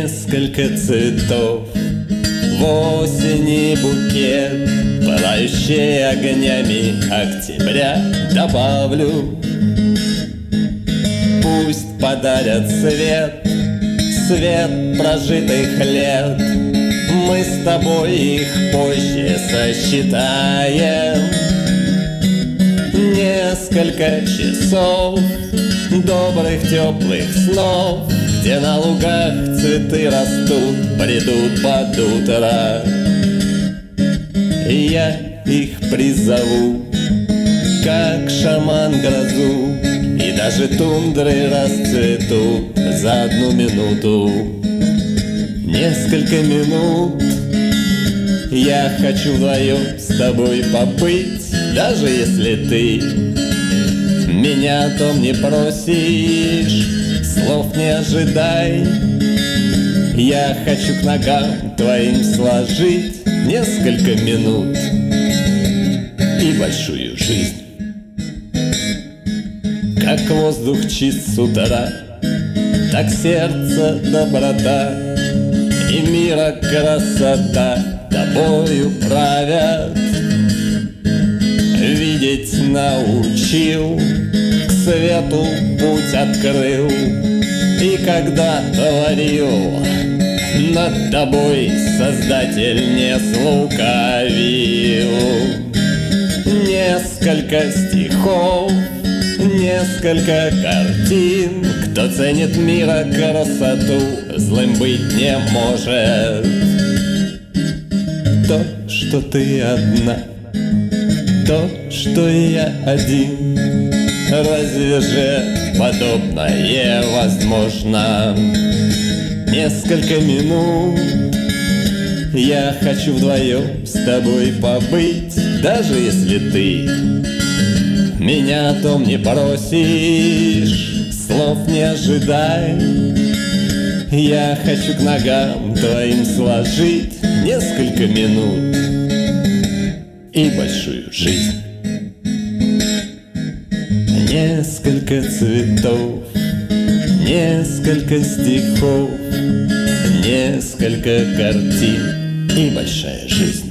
Несколько цветов в осени букет, пылающий огнями октября добавлю. Пусть подарят свет, свет прожитых лет, мы с тобой их позже сосчитаем. Несколько часов добрых теплых снов, где на лугах цветы растут, придут под утро. Я их призову, как шаман грозу, и даже тундры расцветут за одну минуту. Несколько минут я хочу вдвоем с тобой побыть, даже если ты меня о том не просишь, слов не ожидай. Я хочу к ногам твоим сложить несколько минут и большую жизнь. Как воздух чист с утра, так сердце доброта и мира красота тобою правят. Видеть научил, к свету путь открыл, и когда творил, над тобой Создатель не слукавил. Несколько стихов, несколько картин, кто ценит мира красоту, злым быть не может. То, что ты одна, то, что я один, разве же подобное возможно? Несколько минут я хочу вдвоем с тобой побыть, даже если ты меня о том не просишь, слов не ожидай. Я хочу к ногам твоим сложить несколько минут и большую жизнь. Несколько цветов, несколько стихов, несколько картин и большая жизнь.